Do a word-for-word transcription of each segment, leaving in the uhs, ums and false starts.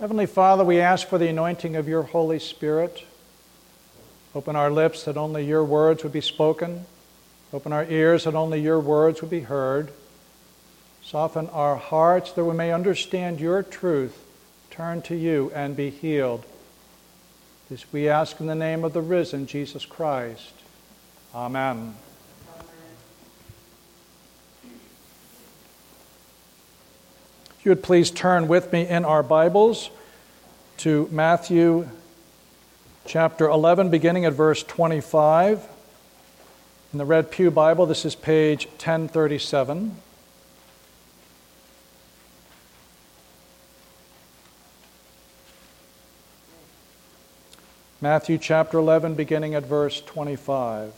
Heavenly Father, we ask for the anointing of your Holy Spirit. Open our lips that only your words would be spoken. Open our ears that only your words would be heard. Soften our hearts that we may understand your truth, turn to you, and be healed. This we ask in the name of the risen Jesus Christ. Amen. If you would please turn with me in our Bibles to Matthew chapter eleven, beginning at verse twenty-five. In the Red Pew Bible, this is page ten thirty-seven. Matthew chapter eleven, beginning at verse twenty-five.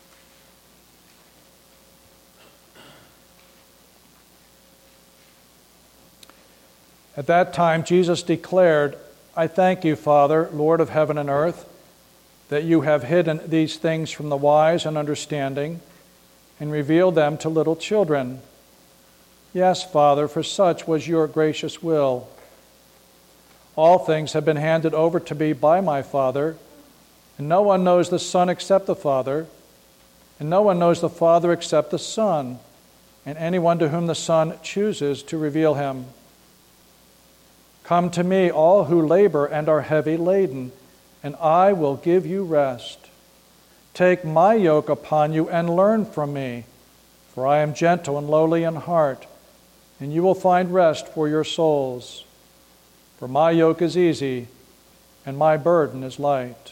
At that time, Jesus declared, I thank you, Father, Lord of heaven and earth, that you have hidden these things from the wise and understanding and revealed them to little children. Yes, Father, for such was your gracious will. All things have been handed over to me by my Father, and no one knows the Son except the Father, and no one knows the Father except the Son, and anyone to whom the Son chooses to reveal him. Come to me, all who labor and are heavy laden, and I will give you rest. Take my yoke upon you and learn from me, for I am gentle and lowly in heart, and you will find rest for your souls. For my yoke is easy, and my burden is light.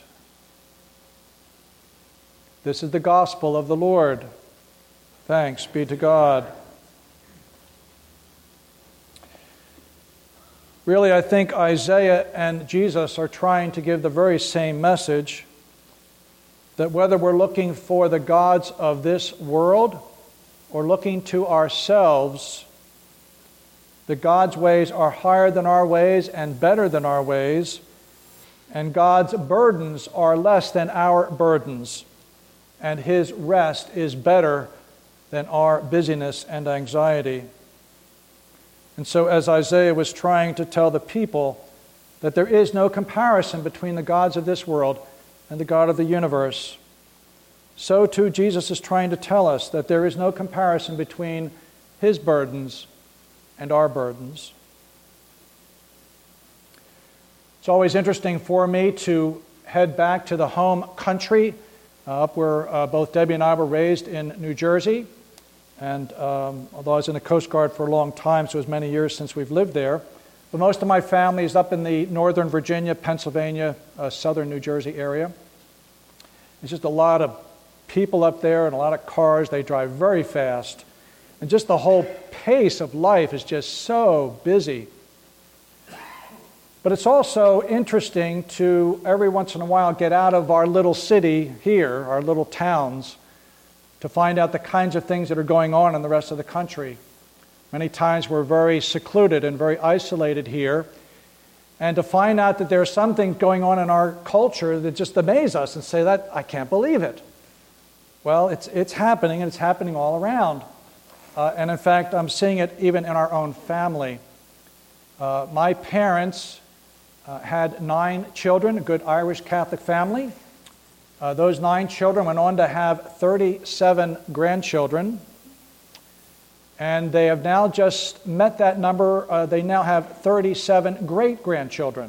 This is the gospel of the Lord. Thanks be to God. Really, I think Isaiah and Jesus are trying to give the very same message, that whether we're looking for the gods of this world or looking to ourselves, the God's ways are higher than our ways and better than our ways, and God's burdens are less than our burdens, and His rest is better than our busyness and anxiety. And so as Isaiah was trying to tell the people that there is no comparison between the gods of this world and the God of the universe, so too Jesus is trying to tell us that there is no comparison between His burdens and our burdens. It's always interesting for me to head back to the home country, uh, up where uh, both Debbie and I were raised in New Jersey. And um, although I was in the Coast Guard for a long time, so it was many years since we've lived there, but most of my family is up in the northern Virginia, Pennsylvania, uh, southern New Jersey area. There's just a lot of people up there and a lot of cars. They drive very fast. And just the whole pace of life is just so busy. But it's also interesting to every once in a while get out of our little city here, our little towns, to find out the kinds of things that are going on in the rest of the country. Many times we're very secluded and very isolated here, and to find out that there are some things going on in our culture that just amaze us and say that, I can't believe it. Well, it's, it's happening, and it's happening all around. Uh, and in fact, I'm seeing it even in our own family. Uh, my parents uh, had nine children, a good Irish Catholic family. Uh, those nine children went on to have thirty-seven grandchildren, and they have now just met that number. Uh, they now have thirty-seven great-grandchildren.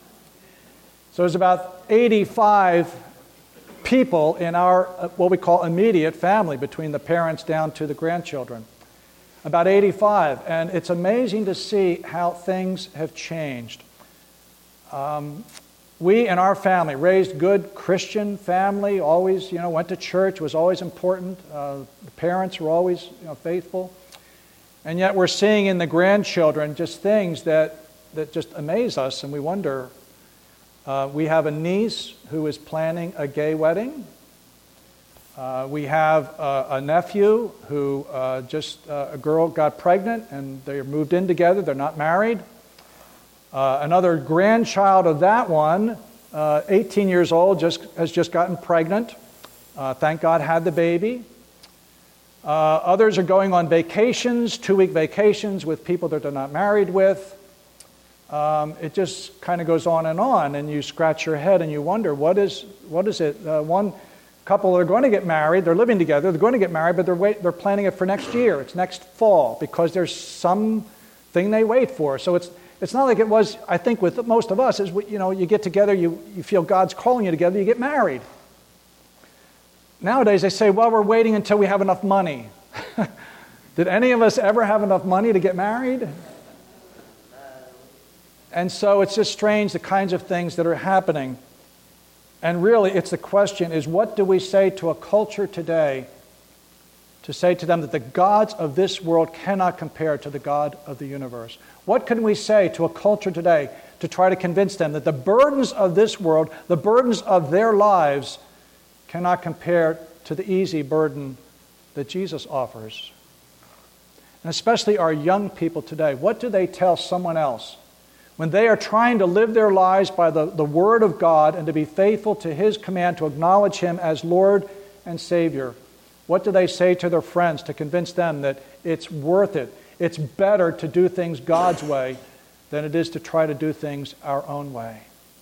So there's about eighty-five people in our, uh, what we call immediate family, between the parents down to the grandchildren. About eighty-five, and it's amazing to see how things have changed. Um, We in our family raised good Christian family, always, you know, went to church, was always important. Uh, the parents were always, you know, faithful. And yet we're seeing in the grandchildren just things that, that just amaze us, and we wonder. Uh, we have a niece who is planning a gay wedding. Uh, we have uh, a nephew who uh, just, uh, a girl got pregnant, and they moved in together, they're not married. Uh, another grandchild of that one, uh, eighteen years old, just has just gotten pregnant. Uh, thank God had the baby. Uh, others are going on vacations, two-week vacations with people that they're not married with. um, it just kind of goes on and on, and you scratch your head and you wonder, what is, what is it? Uh, one couple are going to get married, they're living together, they're going to get married, but they're, wait, they're planning it for next year. It's next fall, because there's something they wait for. So it's it's not like it was, I think, with most of us, is, you know, you get together, you, you feel God's calling you together, you get married. Nowadays they say, well, we're waiting until we have enough money. Did any of us ever have enough money to get married? And so it's just strange, the kinds of things that are happening. And really, it's the question is, what do we say to a culture today to say to them that the gods of this world cannot compare to the God of the universe? What can we say to a culture today to try to convince them that the burdens of this world, the burdens of their lives, cannot compare to the easy burden that Jesus offers? And especially our young people today, what do they tell someone else when they are trying to live their lives by the, the Word of God and to be faithful to His command to acknowledge Him as Lord and Savior? What do they say to their friends to convince them that it's worth it, it's better to do things God's way than it is to try to do things our own way?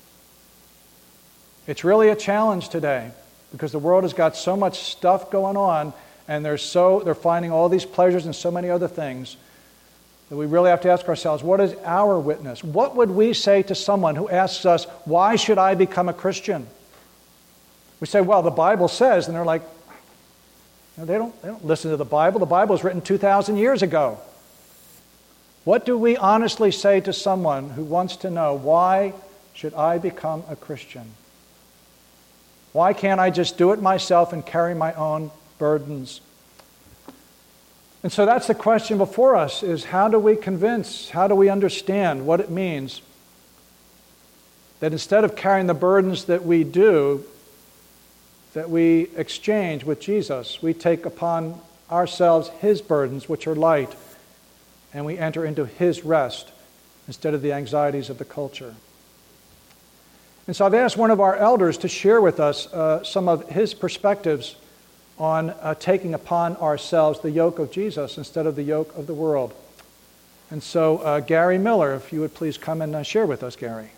It's really a challenge today, because the world has got so much stuff going on, and they're so they're finding all these pleasures and so many other things, that we really have to ask ourselves, what is our witness? What would we say to someone who asks us, why should I become a Christian? We say, well, the Bible says, and they're like, you know, they don't, they don't listen to the Bible. The Bible was written two thousand years ago. What do we honestly say to someone who wants to know, why should I become a Christian? Why can't I just do it myself and carry my own burdens? And so that's the question before us, is how do we convince, how do we understand what it means that instead of carrying the burdens that we do, that we exchange with Jesus, we take upon ourselves His burdens, which are light, and we enter into His rest instead of the anxieties of the culture. And so I've asked one of our elders to share with us uh, some of his perspectives on uh, taking upon ourselves the yoke of Jesus instead of the yoke of the world. And so uh, Gary Miller, if you would please come and uh, share with us, Gary.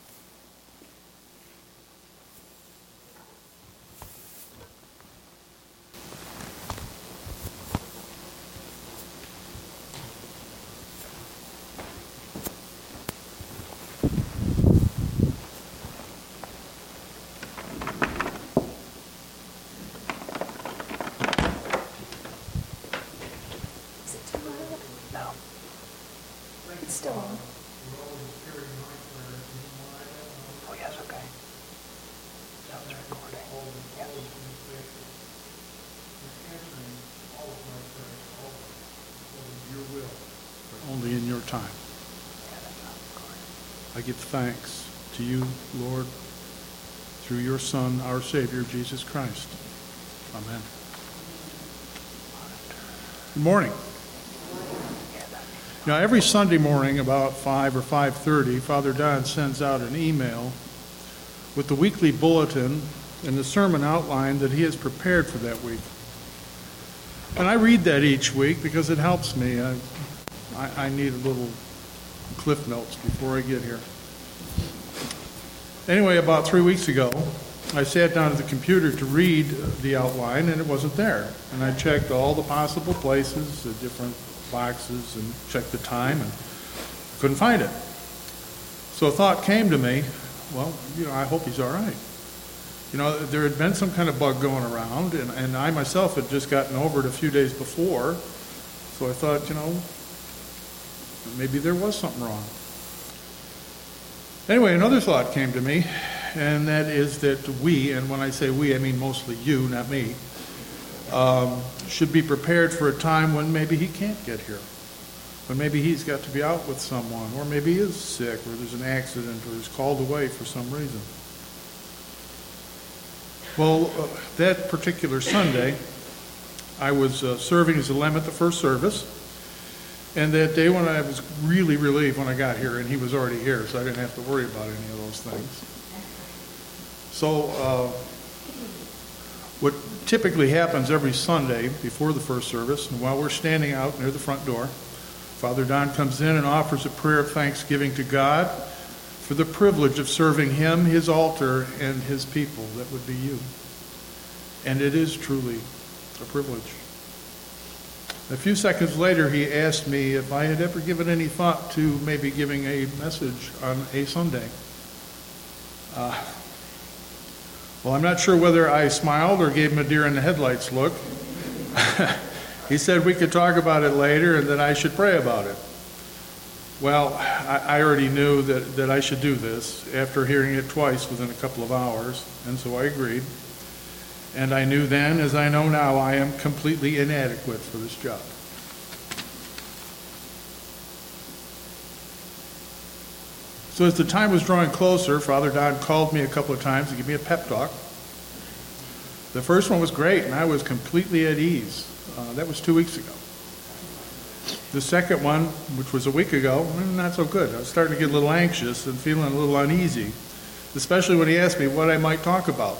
Only in your time. I give thanks to you, Lord, through your Son, our Savior, Jesus Christ. Amen. Good morning. Now, every Sunday morning about five or five thirty, Father Don sends out an email with the weekly bulletin and the sermon outline that he has prepared for that week. And I read that each week because it helps me. I, I, I need a little cliff notes before I get here. Anyway, about three weeks ago, I sat down at the computer to read the outline, and it wasn't there. And I checked all the possible places, the different boxes, and checked the time, and couldn't find it. So a thought came to me, well, you know, I hope he's all right. You know, there had been some kind of bug going around, and, and I myself had just gotten over it a few days before. So I thought, you know, maybe there was something wrong. Anyway, another thought came to me, and that is that we, and when I say we, I mean mostly you, not me, um, should be prepared for a time when maybe he can't get here. When maybe he's got to be out with someone, or maybe he is sick, or there's an accident, or he's called away for some reason. Well, uh, that particular Sunday, I was uh, serving as a limb at the first service, and that day when I was really relieved when I got here, and he was already here, so I didn't have to worry about any of those things. So uh, what typically happens every Sunday before the first service, and while we're standing out near the front door, Father Don comes in and offers a prayer of thanksgiving to God for the privilege of serving him, his altar, and his people. That would be you. And it is truly a privilege. A few seconds later, he asked me if I had ever given any thought to maybe giving a message on a Sunday. Uh, well, I'm not sure whether I smiled or gave him a deer in the headlights look. He said we could talk about it later and that I should pray about it. Well, I, I already knew that, that I should do this after hearing it twice within a couple of hours, and so I agreed. And I knew then, as I know now, I am completely inadequate for this job. So as the time was drawing closer, Father Don called me a couple of times to give me a pep talk. The first one was great, and I was completely at ease. Uh, that was two weeks ago. The second one, which was a week ago, not so good. I was starting to get a little anxious and feeling a little uneasy, especially when he asked me what I might talk about.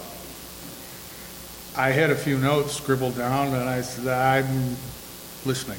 I had a few notes scribbled down, and I said, I'm listening.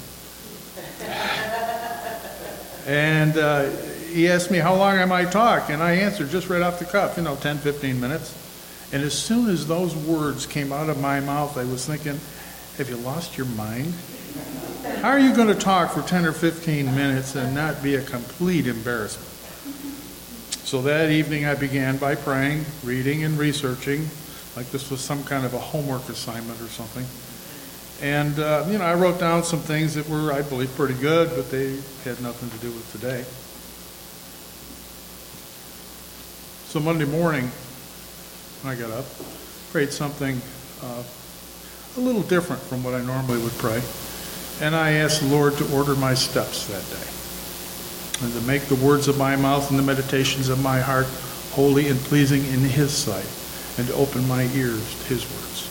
And uh, he asked me how long I might talk, and I answered just right off the cuff, you know, ten, fifteen minutes. And as soon as those words came out of my mouth, I was thinking, have you lost your mind? How are you going to talk for ten or fifteen minutes and not be a complete embarrassment? So that evening I began by praying, reading, and researching, like this was some kind of a homework assignment or something. And, uh, you know, I wrote down some things that were, I believe, pretty good, but they had nothing to do with today. So Monday morning, when I got up, prayed something uh, a little different from what I normally would pray. And I asked the Lord to order my steps that day, and to make the words of my mouth and the meditations of my heart holy and pleasing in His sight, and to open my ears to His words.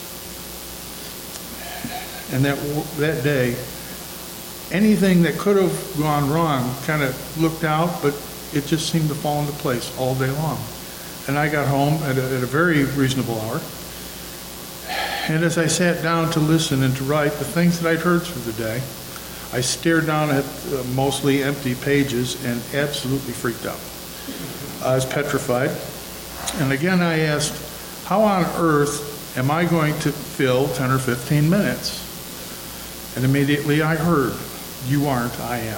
And that that day, anything that could have gone wrong kind of looked out, but it just seemed to fall into place all day long. And I got home at a, at a very reasonable hour. And as I sat down to listen and to write the things that I'd heard through the day, I stared down at uh, mostly empty pages and absolutely freaked out. I was petrified. And again I asked, how on earth am I going to fill ten or fifteen minutes? And immediately I heard, you aren't, I am.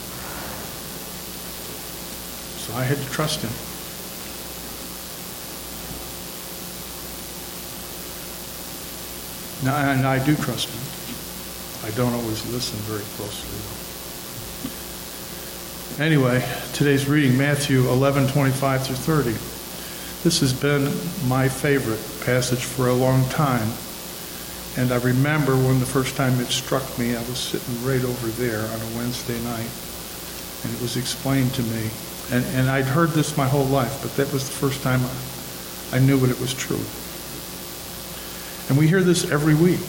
So I had to trust Him. Now, and I do trust Him. I don't always listen very closely. Anyway, today's reading, Matthew eleven, twenty-five through thirty. This has been my favorite passage for a long time. And I remember when the first time it struck me, I was sitting right over there on a Wednesday night, and it was explained to me. And, and I'd heard this my whole life, but that was the first time I, I knew that it was true. And we hear this every week.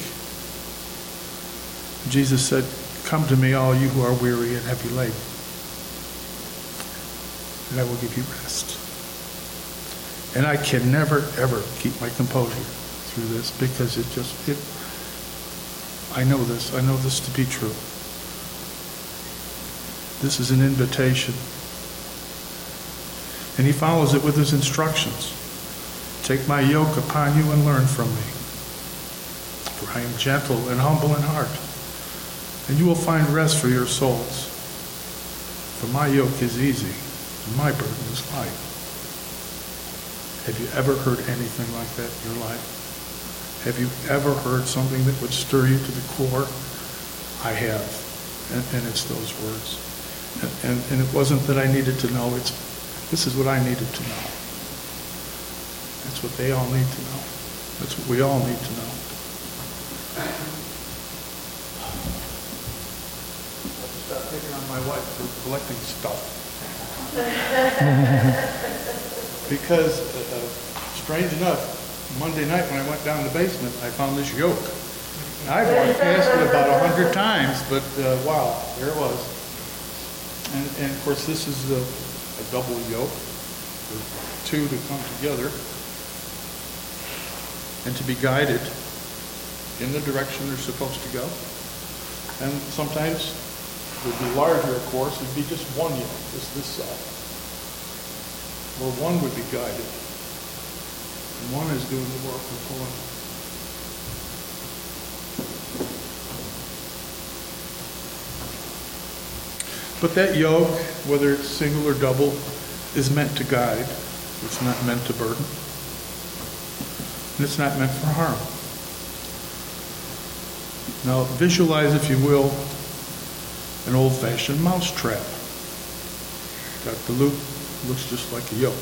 Jesus said, come to me, all you who are weary and heavy laden, and I will give you rest. And I can never, ever keep my composure through this, because it just, it, I know this, I know this to be true. This is an invitation. And He follows it with His instructions. Take my yoke upon you and learn from me. For I am gentle and humble in heart, and you will find rest for your souls. For my yoke is easy, and my burden is light. Have you ever heard anything like that in your life? Have you ever heard something that would stir you to the core? I have, and, and it's those words. And, and, and it wasn't that I needed to know, it's this is what I needed to know. That's what they all need to know. That's what we all need to know. Stop picking on my wife for collecting stuff. Because, uh, uh, strange enough, Monday night when I went down the basement, I found this yoke. I've walked past it about a hundred times, but uh, wow, there it was. And, and of course, this is a, a double yoke, for two to come together, and to be guided in the direction they're supposed to go. And sometimes would be larger, of course. It'd be just one yoke, just this side. Where one would be guided. And one is doing the work of pulling. But that yoke, whether it's single or double, is meant to guide. It's not meant to burden. And it's not meant for harm. Now visualize, if you will, an old-fashioned mouse trap. Got the loop, looks just like a yoke.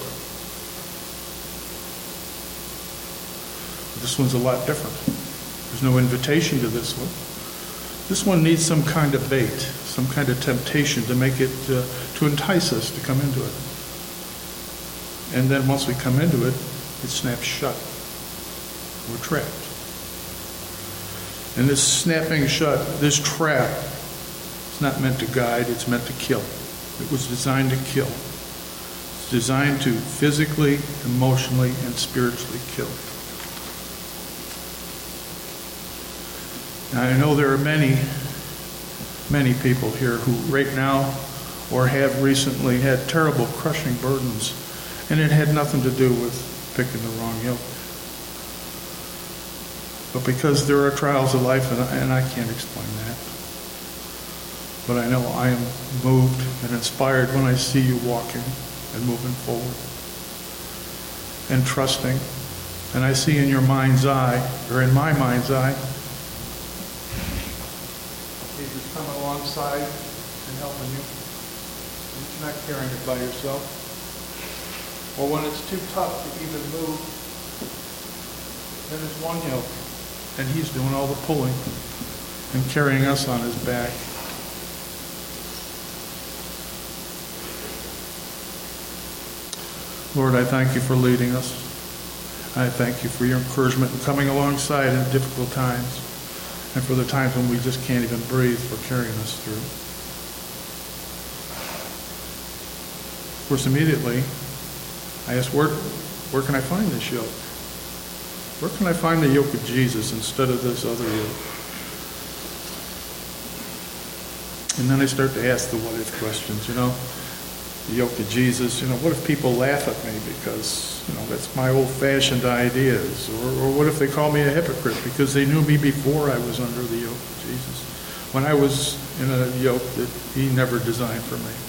This one's a lot different. There's no invitation to this one. This one needs some kind of bait, some kind of temptation to make it, uh, to entice us to come into it. And then once we come into it, it snaps shut. We're trapped. And this snapping shut, this trap, it's not meant to guide, it's meant to kill. It was designed to kill. It's designed to physically, emotionally, and spiritually kill. Now, I know there are many, many people here who right now or have recently had terrible crushing burdens, and it had nothing to do with picking the wrong yoke. But because there are trials of life, and I, and I can't explain that, but I know I am moved and inspired when I see you walking and moving forward and trusting. And I see in your mind's eye, or in my mind's eye, Jesus coming alongside and helping you. You're not carrying it by yourself. Or when it's too tough to even move, then there's one yoke, and he's doing all the pulling and carrying us on his back. Lord, I thank you for leading us. I thank you for your encouragement and coming alongside in difficult times, and for the times when we just can't even breathe, for carrying us through. Of course, immediately, I asked, where, where can I find this yoke? Where can I find the yoke of Jesus instead of this other yoke? And then I start to ask the what-if questions, you know. The yoke of Jesus, you know, what if people laugh at me because, you know, that's my old-fashioned ideas? Or, or what if they call me a hypocrite because they knew me before I was under the yoke of Jesus, when I was in a yoke that he never designed for me?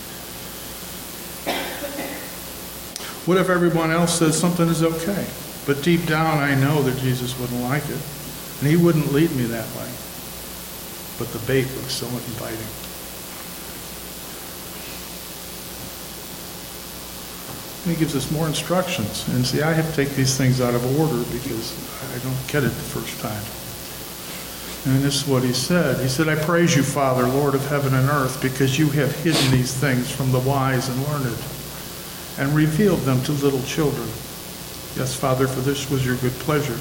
What if everyone else says something is okay, but deep down I know that Jesus wouldn't like it, and he wouldn't lead me that way? But the bait looks so inviting. And he gives us more instructions. And see, I have to take these things out of order because I don't get it the first time. And this is what he said. He said, I praise you, Father, Lord of heaven and earth, because you have hidden these things from the wise and learned and revealed them to little children. Yes, Father, for this was your good pleasure.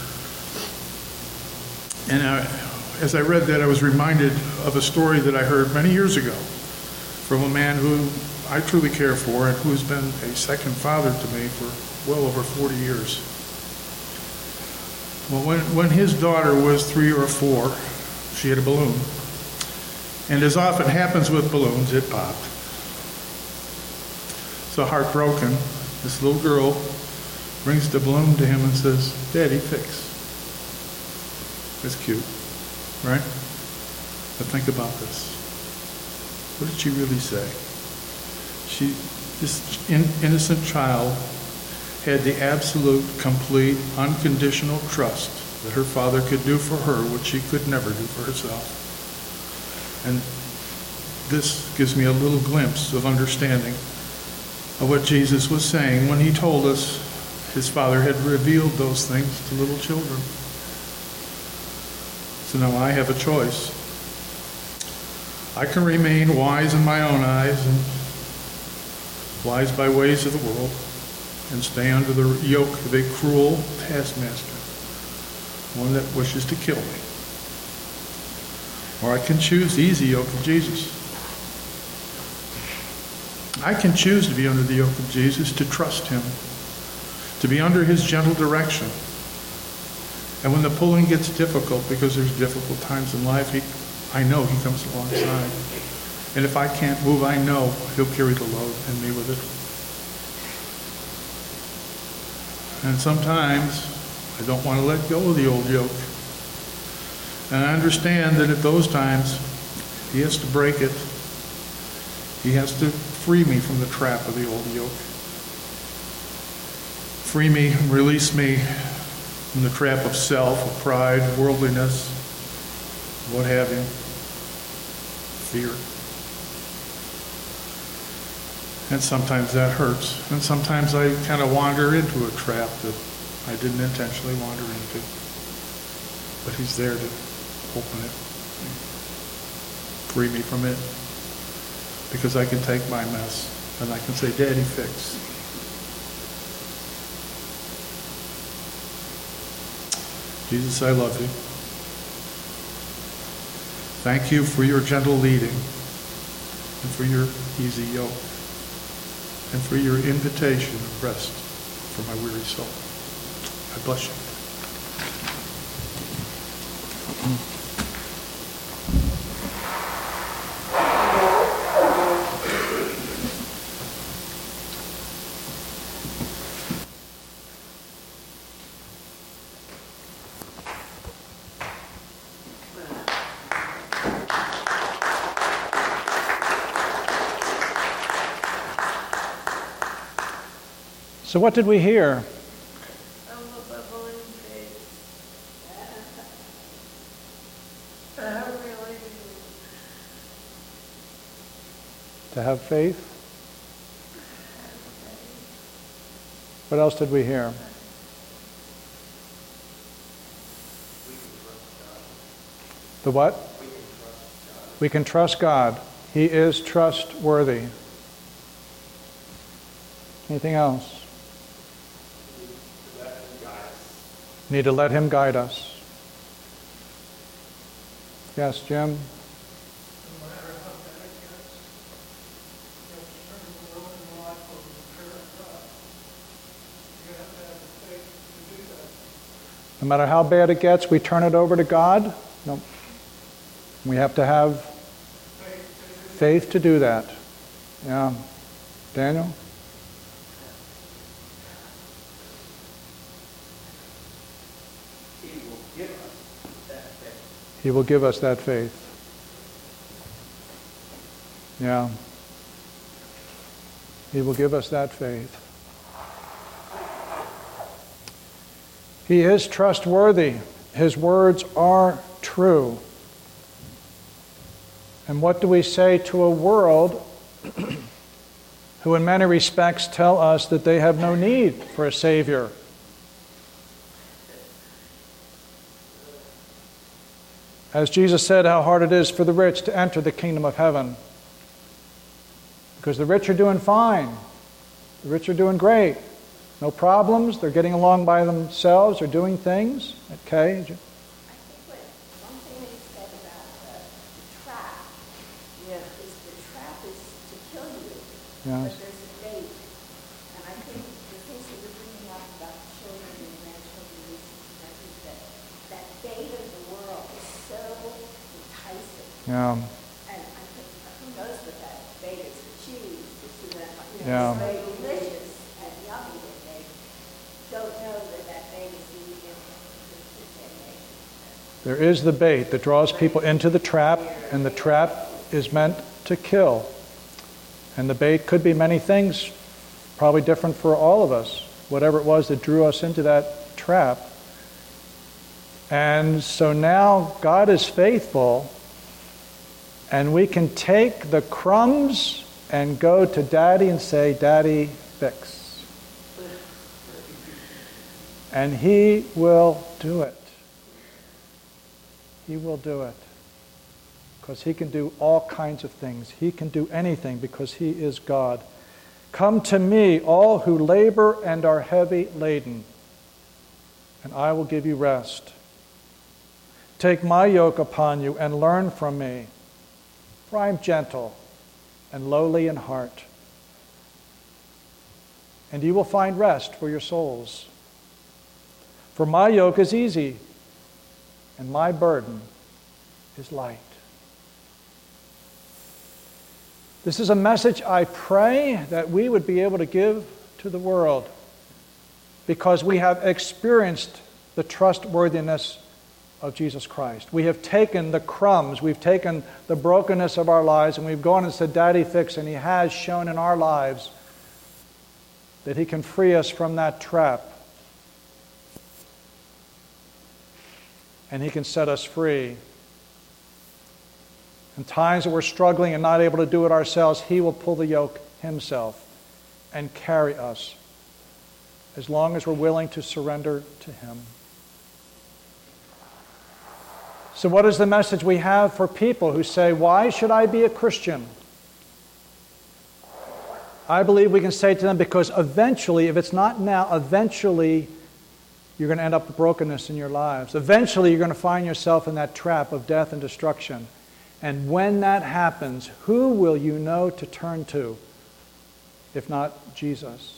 And I, as I read that, I was reminded of a story that I heard many years ago from a man who I truly care for and who's been a second father to me for well over forty years. Well, when, when his daughter was three or four, she had a balloon. And as often happens with balloons, it popped. So heartbroken, this little girl brings the balloon to him and says, Daddy, fix. That's cute, right? But think about this. What did she really say? She, this in, innocent child had the absolute, complete, unconditional trust that her father could do for her what she could never do for herself. And this gives me a little glimpse of understanding of what Jesus was saying when he told us his Father had revealed those things to little children. So now I have a choice. I can remain wise in my own eyes and wise by ways of the world and stay under the yoke of a cruel taskmaster, one that wishes to kill me. Or I can choose the easy yoke of Jesus. I can choose to be under the yoke of Jesus, to trust him, to be under his gentle direction. And when the pulling gets difficult, because there's difficult times in life, he, I know he comes alongside. And if I can't move, I know he'll carry the load and me with it. And sometimes I don't want to let go of the old yoke. And I understand that at those times, he has to break it. He has to free me from the trap of the old yoke. Free me, release me from the trap of self, of pride, worldliness, what have you, fear. And sometimes that hurts. And sometimes I kind of wander into a trap that I didn't intentionally wander into. But he's there to open it, free me from it, because I can take my mess and I can say, Daddy, fix. Jesus, I love you. Thank you for your gentle leading and for your easy yoke and for your invitation of rest for my weary soul. I bless you. So what did we hear? To have faith? What else did we hear? The what? We can trust God. He is trustworthy. Anything else? Need to let him guide us. Yes, Jim? No matter how bad it gets, we turn it over to God? No. We have to have faith to do that. Yeah. Daniel? He will give us that faith. Yeah. He will give us that faith. He is trustworthy. His words are true. And what do we say to a world who in many respects tell us that they have no need for a Savior? As Jesus said, how hard it is for the rich to enter the kingdom of heaven. Because the rich are doing fine. The rich are doing great. No problems. They're getting along by themselves. They're doing things. Okay. I think what one thing that he said about the, the trap, yeah, is the trap is to kill you. Yes. But there's a bait. And I think the things that you're bringing up about the children and grandchildren, I think that that bait of the world is so enticing. Yeah. And I think, who knows what that bait is to choose, to see that, you know, Yeah. it's very delicious and yummy, and they don't know that that bait is leading them to damnation. There is the bait that draws people into the trap, and the trap is meant to kill. And the bait could be many things, probably different for all of us, whatever it was that drew us into that trap. And so now God is faithful, and we can take the crumbs and go to Daddy and say, Daddy, fix. And He will do it. He will do it. Because He can do all kinds of things. He can do anything because He is God. Come to me, all who labor and are heavy laden, and I will give you rest. Take my yoke upon you and learn from me, for I am gentle and lowly in heart, and you will find rest for your souls. For my yoke is easy, and my burden is light. This is a message I pray that we would be able to give to the world, because we have experienced the trustworthiness of Jesus Christ. We have taken the crumbs, we've taken the brokenness of our lives, and we've gone and said, Daddy, fix, and He has shown in our lives that He can free us from that trap. And He can set us free. In times that we're struggling and not able to do it ourselves, He will pull the yoke Himself and carry us, as long as we're willing to surrender to Him. So what is the message we have for people who say, why should I be a Christian? I believe we can say to them, because eventually, if it's not now, eventually you're going to end up with brokenness in your lives. Eventually you're going to find yourself in that trap of death and destruction. And when that happens, who will you know to turn to, if not Jesus?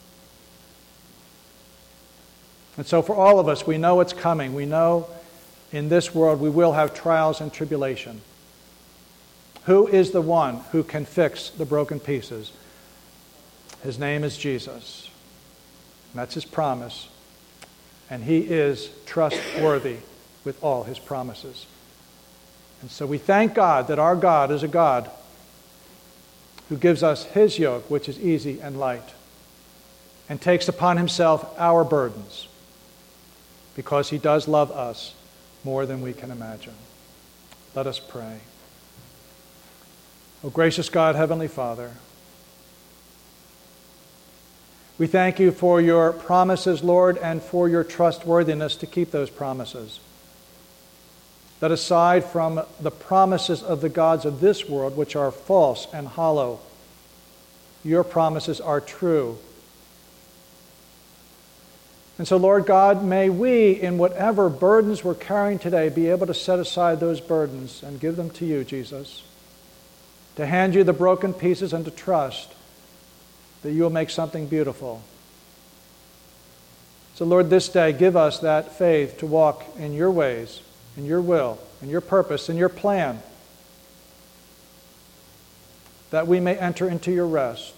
And so for all of us, we know it's coming. We know in this world we will have trials and tribulation. Who is the one who can fix the broken pieces? His name is Jesus. And that's His promise. And He is trustworthy with all His promises. And so we thank God that our God is a God who gives us His yoke, which is easy and light, and takes upon Himself our burdens, because He does love us more than we can imagine. Let us pray. O gracious God, Heavenly Father, we thank You for Your promises, Lord, and for Your trustworthiness to keep those promises. That aside from the promises of the gods of this world, which are false and hollow, Your promises are true. And so, Lord God, may we, in whatever burdens we're carrying today, be able to set aside those burdens and give them to You, Jesus, to hand You the broken pieces and to trust that You will make something beautiful. So, Lord, this day, give us that faith to walk in Your ways, in Your will, in Your purpose, in Your plan, that we may enter into Your rest.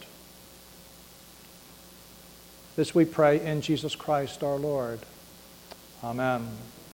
This we pray in Jesus Christ our Lord. Amen.